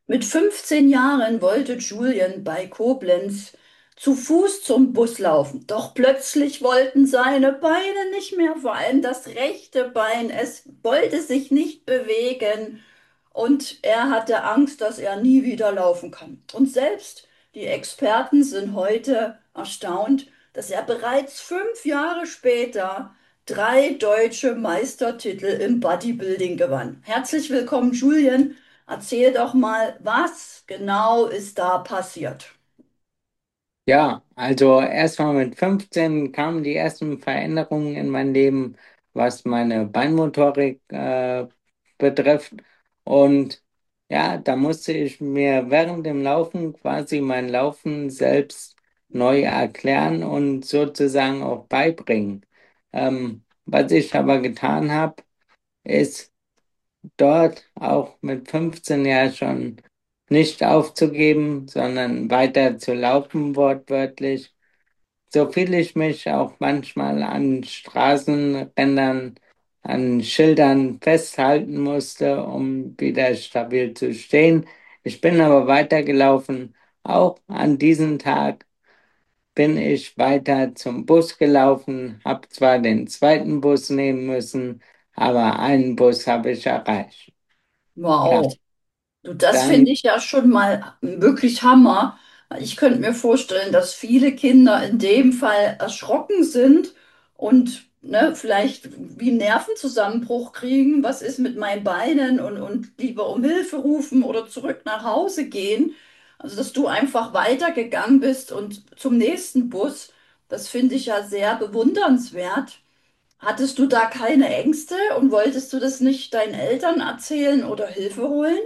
Mit 15 Jahren wollte Julian bei Koblenz zu Fuß zum Bus laufen. Doch plötzlich wollten seine Beine nicht mehr, vor allem das rechte Bein. Es wollte sich nicht bewegen und er hatte Angst, dass er nie wieder laufen kann. Und selbst die Experten sind heute erstaunt, dass er bereits 5 Jahre später 3 deutsche Meistertitel im Bodybuilding gewann. Herzlich willkommen, Julian. Erzähl doch mal, was genau ist da passiert? Ja, also erstmal mit 15 kamen die ersten Veränderungen in mein Leben, was meine Beinmotorik betrifft. Und ja, da musste ich mir während dem Laufen quasi mein Laufen selbst neu erklären und sozusagen auch beibringen. Was ich aber getan habe, ist dort auch mit 15 Jahren schon nicht aufzugeben, sondern weiter zu laufen, wortwörtlich. So viel ich mich auch manchmal an Straßenrändern, an Schildern festhalten musste, um wieder stabil zu stehen. Ich bin aber weitergelaufen. Auch an diesem Tag bin ich weiter zum Bus gelaufen, habe zwar den zweiten Bus nehmen müssen, aber einen Bus habe ich erreicht. Ja, Wow. Du, das finde dann ich ja schon mal wirklich Hammer. Ich könnte mir vorstellen, dass viele Kinder in dem Fall erschrocken sind und ne, vielleicht wie einen Nervenzusammenbruch kriegen. Was ist mit meinen Beinen und lieber um Hilfe rufen oder zurück nach Hause gehen. Also, dass du einfach weitergegangen bist und zum nächsten Bus, das finde ich ja sehr bewundernswert. Hattest du da keine Ängste und wolltest du das nicht deinen Eltern erzählen oder Hilfe holen?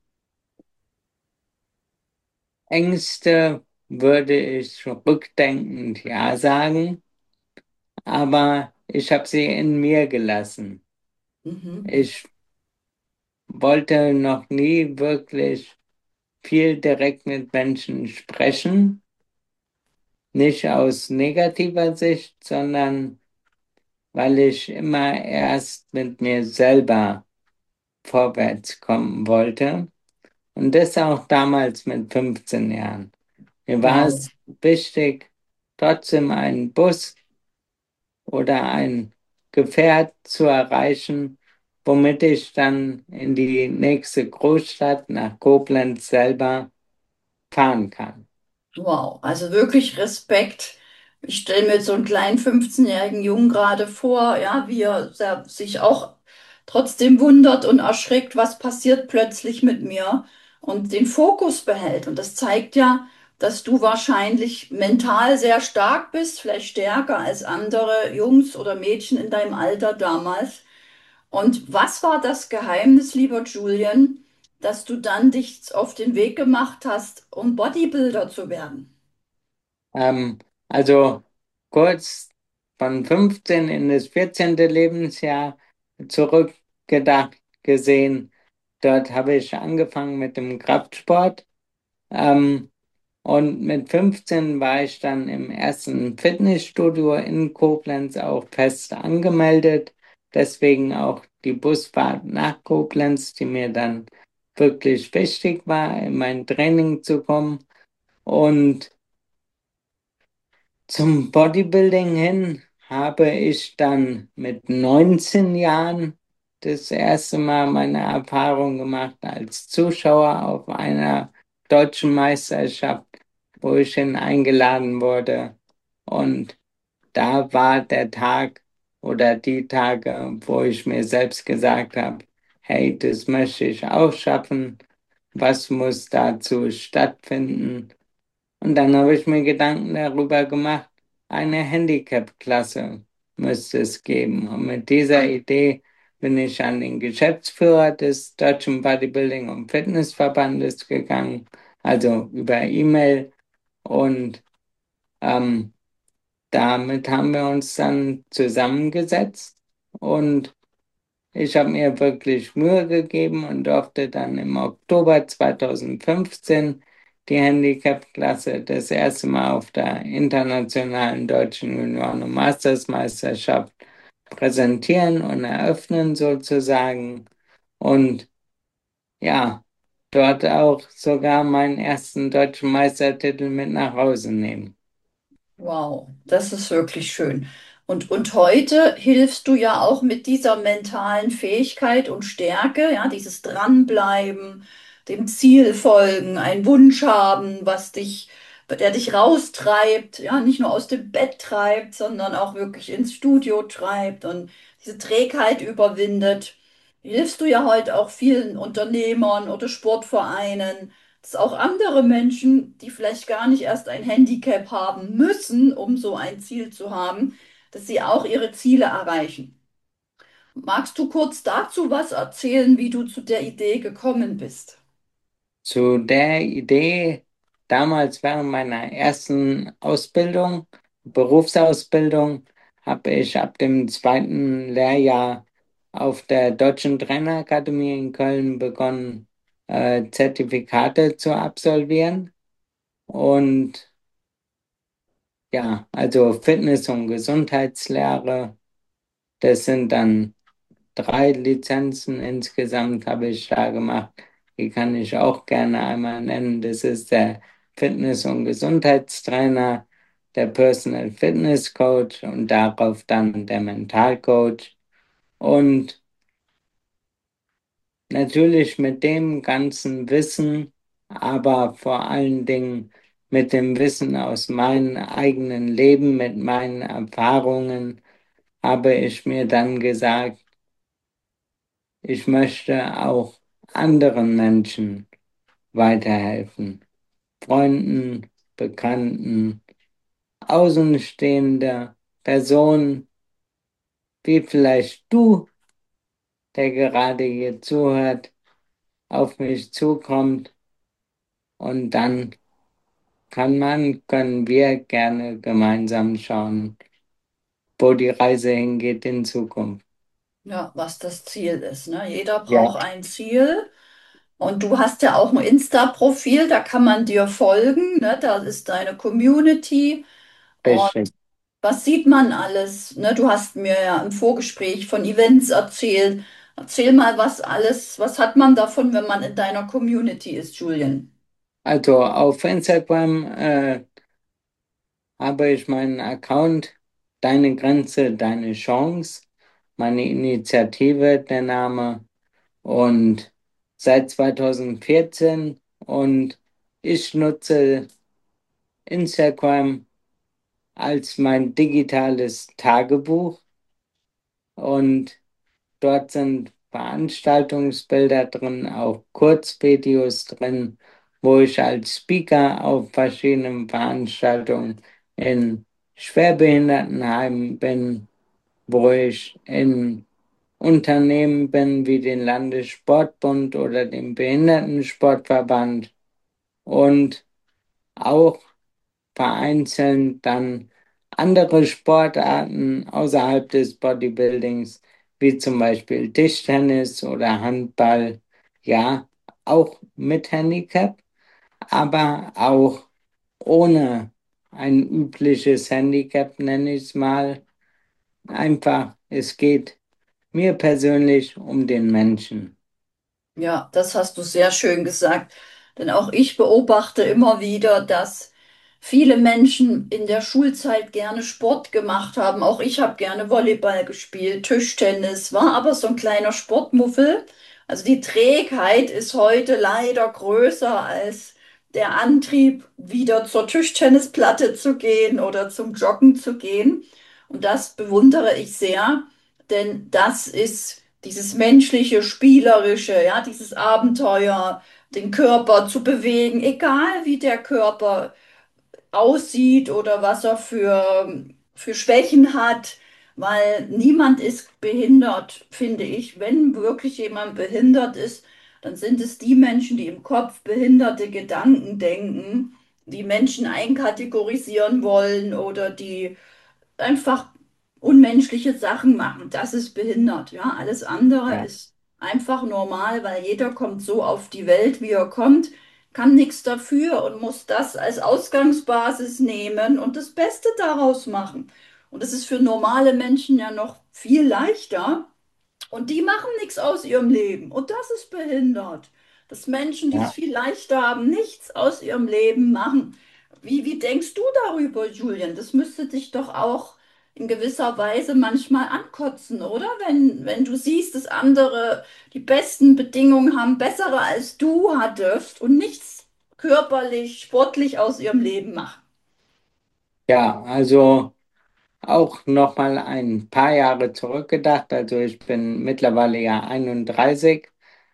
Ängste würde ich rückdenkend ja sagen, aber ich habe sie in mir gelassen. Mhm. Ich wollte noch nie wirklich viel direkt mit Menschen sprechen, nicht aus negativer Sicht, sondern weil ich immer erst mit mir selber vorwärts kommen wollte. Und das auch damals mit 15 Jahren. Mir war Wow, es wichtig, trotzdem einen Bus oder ein Gefährt zu erreichen, womit ich dann in die nächste Großstadt nach Koblenz selber fahren kann. wow. Also wirklich Respekt. Ich stelle mir jetzt so einen kleinen 15-jährigen Jungen gerade vor, ja, wie er sich auch trotzdem wundert und erschrickt, was passiert plötzlich mit mir und den Fokus behält. Und das zeigt ja, dass du wahrscheinlich mental sehr stark bist, vielleicht stärker als andere Jungs oder Mädchen in deinem Alter damals. Und was war das Geheimnis, lieber Julian, dass du dann dich auf den Weg gemacht hast, um Bodybuilder zu werden? Also kurz von 15 in das 14. Lebensjahr zurückgedacht gesehen, dort habe ich angefangen mit dem Kraftsport. Ähm, und mit 15 war ich dann im ersten Fitnessstudio in Koblenz auch fest angemeldet. Deswegen auch die Busfahrt nach Koblenz, die mir dann wirklich wichtig war, in mein Training zu kommen. Und zum Bodybuilding hin habe ich dann mit 19 Jahren das erste Mal meine Erfahrung gemacht als Zuschauer auf einer deutschen Meisterschaft, wo ich hin eingeladen wurde. Und da war der Tag oder die Tage, wo ich mir selbst gesagt habe, hey, das möchte ich auch schaffen. Was muss dazu stattfinden? Und dann habe ich mir Gedanken darüber gemacht, eine Handicap-Klasse müsste es geben. Und mit dieser Idee bin ich an den Geschäftsführer des Deutschen Bodybuilding- und Fitnessverbandes gegangen, also über E-Mail. Und ähm, damit haben wir uns dann zusammengesetzt und ich habe mir wirklich Mühe gegeben und durfte dann im Oktober 2015 die Handicap-Klasse das erste Mal auf der internationalen deutschen Junioren- und Mastersmeisterschaft präsentieren und eröffnen sozusagen. Und ja, dort auch sogar meinen ersten deutschen Meistertitel mit nach Hause nehmen. Wow, das ist wirklich schön. Und heute hilfst du ja auch mit dieser mentalen Fähigkeit und Stärke, ja, dieses Dranbleiben, dem Ziel folgen, einen Wunsch haben, der dich raustreibt, ja, nicht nur aus dem Bett treibt, sondern auch wirklich ins Studio treibt und diese Trägheit überwindet. Hilfst du ja heute auch vielen Unternehmern oder Sportvereinen, dass auch andere Menschen, die vielleicht gar nicht erst ein Handicap haben müssen, um so ein Ziel zu haben, dass sie auch ihre Ziele erreichen. Magst du kurz dazu was erzählen, wie du zu der Idee gekommen bist? Zu der Idee, damals während meiner ersten Ausbildung, Berufsausbildung, habe ich ab dem zweiten Lehrjahr auf der Deutschen Trainerakademie in Köln begonnen, Zertifikate zu absolvieren. Und ja, also Fitness- und Gesundheitslehre, das sind dann 3 Lizenzen insgesamt habe ich da gemacht. Die kann ich auch gerne einmal nennen. Das ist der Fitness- und Gesundheitstrainer, der Personal Fitness Coach und darauf dann der Mentalcoach. Und natürlich mit dem ganzen Wissen, aber vor allen Dingen mit dem Wissen aus meinem eigenen Leben, mit meinen Erfahrungen, habe ich mir dann gesagt, ich möchte auch anderen Menschen weiterhelfen. Freunden, Bekannten, Außenstehende, Personen, wie vielleicht du, der gerade hier zuhört, auf mich zukommt und dann können wir gerne gemeinsam schauen, wo die Reise hingeht in Zukunft. Ja, was das Ziel ist, ne? Jeder Ja, braucht ein Ziel. Und du hast ja auch ein Insta-Profil, da kann man dir folgen, ne? Da ist deine Community. Und richtig. was sieht man alles? Ne? Du hast mir ja im Vorgespräch von Events erzählt. Erzähl mal, was hat man davon, wenn man in deiner Community ist, Julian? Also auf Instagram habe ich meinen Account Deine Grenze, deine Chance, meine Initiative, der Name, und seit 2014 und ich nutze Instagram als mein digitales Tagebuch und dort sind Veranstaltungsbilder drin, auch Kurzvideos drin, wo ich als Speaker auf verschiedenen Veranstaltungen in Schwerbehindertenheimen bin, wo ich in Unternehmen bin wie den Landessportbund oder dem Behindertensportverband und auch vereinzelt dann andere Sportarten außerhalb des Bodybuildings, wie zum Beispiel Tischtennis oder Handball, ja, auch mit Handicap, aber auch ohne ein übliches Handicap, nenne ich es mal. Einfach, es geht mir persönlich um den Menschen. Ja, das hast du sehr schön gesagt. Denn auch ich beobachte immer wieder, dass viele Menschen in der Schulzeit gerne Sport gemacht haben. Auch ich habe gerne Volleyball gespielt, Tischtennis, war aber so ein kleiner Sportmuffel. Also die Trägheit ist heute leider größer als der Antrieb, wieder zur Tischtennisplatte zu gehen oder zum Joggen zu gehen. Und das bewundere ich sehr, denn das ist dieses menschliche, spielerische, ja, dieses Abenteuer, den Körper zu bewegen, egal wie der Körper aussieht oder was er für Schwächen hat, weil niemand ist behindert, finde ich. Wenn wirklich jemand behindert ist, dann sind es die Menschen, die im Kopf behinderte Gedanken denken, die Menschen einkategorisieren wollen oder die einfach unmenschliche Sachen machen. Das ist behindert, ja. Alles andere Ja, ist einfach normal, weil jeder kommt so auf die Welt, wie er kommt, kann nichts dafür und muss das als Ausgangsbasis nehmen und das Beste daraus machen. Und das ist für normale Menschen ja noch viel leichter. Und die machen nichts aus ihrem Leben. Und das ist behindert. dass Menschen, die es Ja, viel leichter haben, nichts aus ihrem Leben machen. Wie denkst du darüber, Julian? Das müsste dich doch auch in gewisser Weise manchmal ankotzen, oder? Wenn du siehst, dass andere die besten Bedingungen haben, bessere als du hattest und nichts körperlich, sportlich aus ihrem Leben machen. ja, also auch noch mal ein paar Jahre zurückgedacht. Also ich bin mittlerweile ja 31,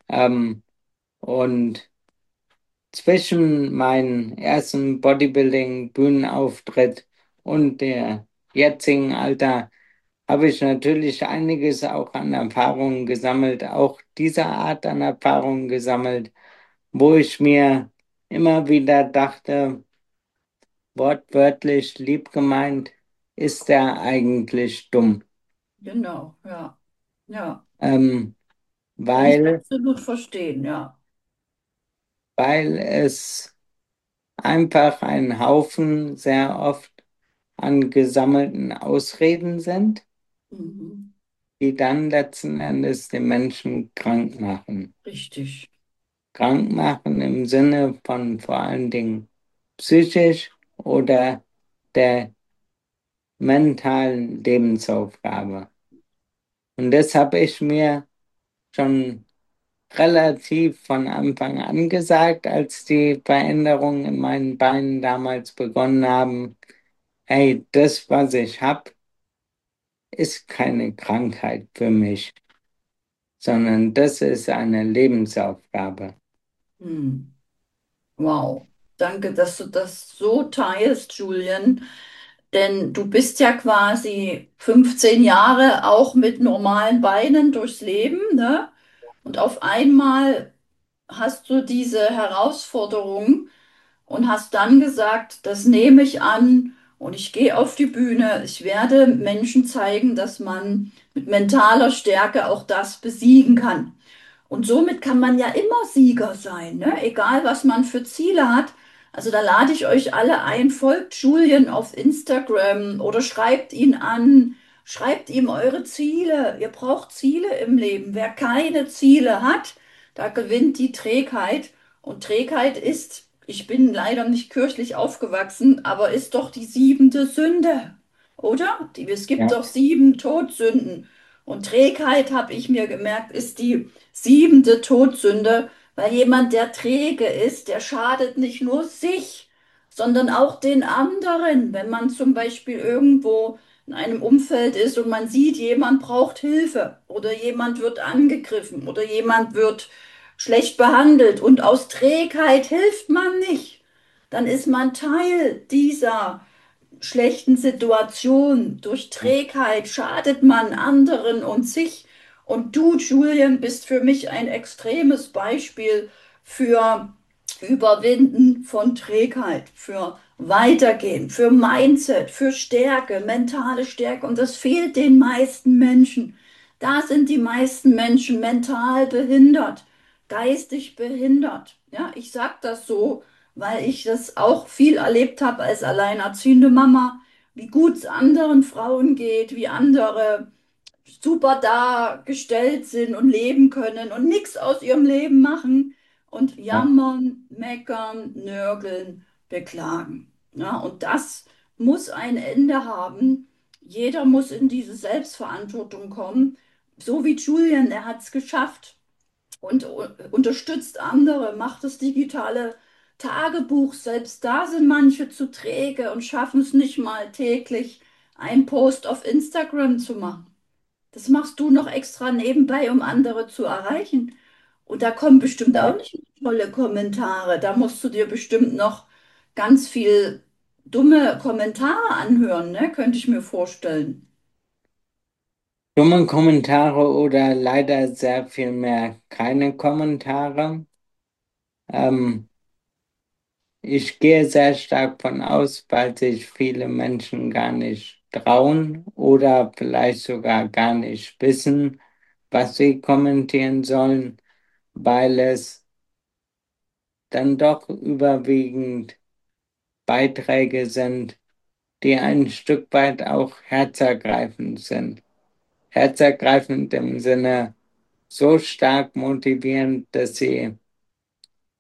und zwischen meinem ersten Bodybuilding-Bühnenauftritt und der jetzigen Alter habe ich natürlich einiges auch an Erfahrungen gesammelt, auch dieser Art an Erfahrungen gesammelt, wo ich mir immer wieder dachte, wortwörtlich lieb gemeint, ist er eigentlich dumm. Genau, ja. Ja, Ähm, kann ich weil, absolut verstehen, ja. weil es einfach ein Haufen sehr oft an gesammelten Ausreden sind, Mhm. die dann letzten Endes den Menschen krank machen. Richtig. Krank machen im Sinne von vor allen Dingen psychisch oder der mentalen Lebensaufgabe. Und das habe ich mir schon relativ von Anfang an gesagt, als die Veränderungen in meinen Beinen damals begonnen haben. Hey, das, was ich habe, ist keine Krankheit für mich, sondern das ist eine Lebensaufgabe. Hm. Wow. Danke, dass du das so teilst, Julian. Denn du bist ja quasi 15 Jahre auch mit normalen Beinen durchs Leben, ne? Und auf einmal hast du diese Herausforderung und hast dann gesagt, das nehme ich an und ich gehe auf die Bühne. Ich werde Menschen zeigen, dass man mit mentaler Stärke auch das besiegen kann. Und somit kann man ja immer Sieger sein, ne? Egal, was man für Ziele hat. Also da lade ich euch alle ein, folgt Julian auf Instagram oder schreibt ihn an, schreibt ihm eure Ziele. Ihr braucht Ziele im Leben. Wer keine Ziele hat, da gewinnt die Trägheit. Und Trägheit ist, ich bin leider nicht kirchlich aufgewachsen, aber ist doch die siebente Sünde, oder? Es gibt Ja, doch sieben Todsünden. Und Trägheit, habe ich mir gemerkt, ist die siebente Todsünde, weil jemand, der träge ist, der schadet nicht nur sich, sondern auch den anderen. Wenn man zum Beispiel irgendwo in einem Umfeld ist und man sieht, jemand braucht Hilfe oder jemand wird angegriffen oder jemand wird schlecht behandelt und aus Trägheit hilft man nicht, dann ist man Teil dieser schlechten Situation. Durch Trägheit schadet man anderen und sich. Und du, Julian, bist für mich ein extremes Beispiel für Überwinden von Trägheit, für Weitergehen, für Mindset, für Stärke, mentale Stärke. Und das fehlt den meisten Menschen. Da sind die meisten Menschen mental behindert, geistig behindert. Ja, ich sag das so, weil ich das auch viel erlebt habe als alleinerziehende Mama, wie gut es anderen Frauen geht, wie andere super dargestellt sind und leben können und nichts aus ihrem Leben machen und ja. jammern, meckern, nörgeln, beklagen. Ja, und das muss ein Ende haben. Jeder muss in diese Selbstverantwortung kommen. So wie Julian, er hat es geschafft und unterstützt andere, macht das digitale Tagebuch. Selbst da sind manche zu träge und schaffen es nicht mal täglich, einen Post auf Instagram zu machen. Das machst du noch extra nebenbei, um andere zu erreichen. Und da kommen bestimmt auch Ja. nicht tolle Kommentare. Da musst du dir bestimmt noch ganz viel dumme Kommentare anhören, ne? Könnte ich mir vorstellen. Dumme Kommentare oder leider sehr viel mehr keine Kommentare. Ähm, Ich gehe sehr stark von aus, weil sich viele Menschen gar nicht trauen oder vielleicht sogar gar nicht wissen, was sie kommentieren sollen, weil es dann doch überwiegend Beiträge sind, die ein Stück weit auch herzergreifend sind. Herzergreifend im Sinne so stark motivierend, dass sie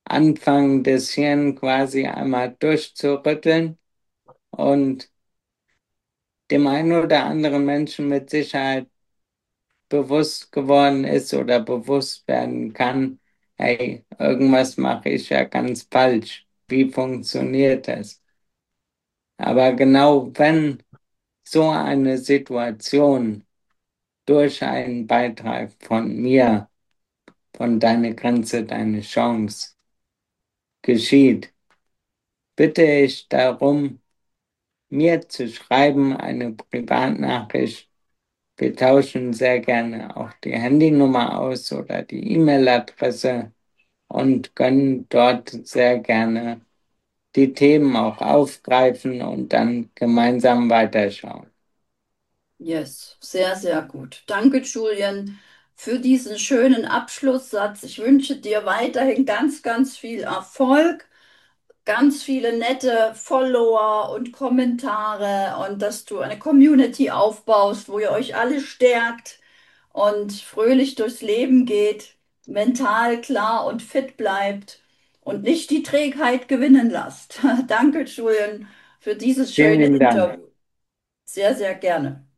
anfangen, das Hirn quasi einmal durchzurütteln und dem einen oder anderen Menschen mit Sicherheit bewusst geworden ist oder bewusst werden kann, hey, irgendwas mache ich ja ganz falsch. Wie funktioniert das? Aber genau wenn so eine Situation durch einen Beitrag von mir, von Deine Grenze, deine Chance geschieht, bitte ich darum, mir zu schreiben, eine Privatnachricht. Wir tauschen sehr gerne auch die Handynummer aus oder die E-Mail-Adresse und können dort sehr gerne die Themen auch aufgreifen und dann gemeinsam weiterschauen. Yes, sehr, sehr gut. Danke, Julian, für diesen schönen Abschlusssatz. Ich wünsche dir weiterhin ganz, ganz viel Erfolg, ganz viele nette Follower und Kommentare und dass du eine Community aufbaust, wo ihr euch alle stärkt und fröhlich durchs Leben geht, mental klar und fit bleibt und nicht die Trägheit gewinnen lasst. Danke, Julian, für dieses schöne Vielen Dank. Interview. Sehr, sehr gerne.